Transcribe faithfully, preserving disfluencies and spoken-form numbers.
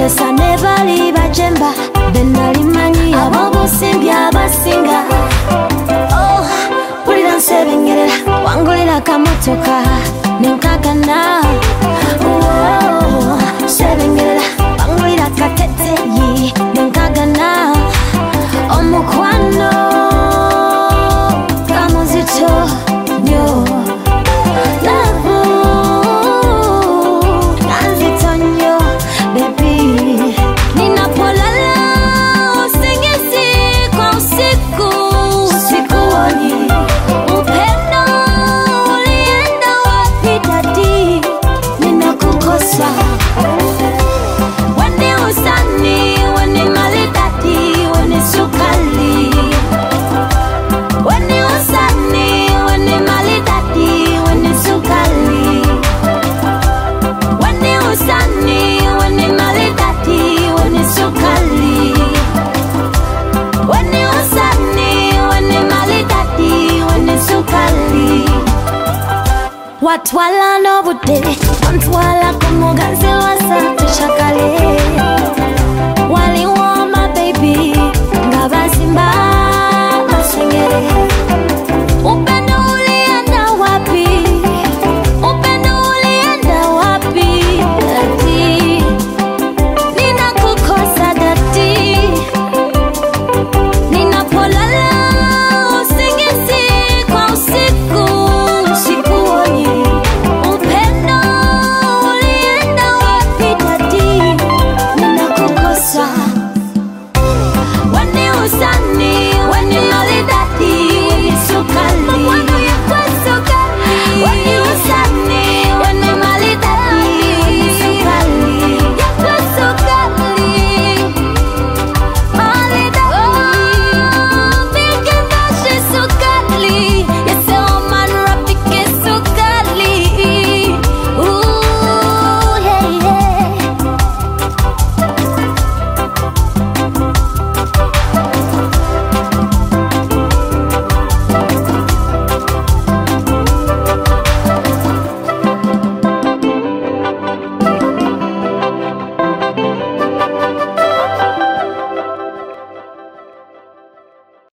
ndesa nebali bajemba benali manyi abobusimbi abasinga. Oh, pulira nsebengerera wangulira kamotoka nenkagana. Oh, sebengerera wangulira kateteyi nenkagana. Omukwano kamuzito nyo lavu kanzito nyo baby. Ninapolala usingizi kwa usiku, usiku woni upendo ulienda wapi dadi? Ninakukosa wende usani wende maridadi wende sukali. Wende usani wende maridadi wende sukali. Wende usani wende maridadi wende sukali. Wende usani wende maridadi wende sukali. Watwala no bude, wantwala kumuganzi wasa tushakale.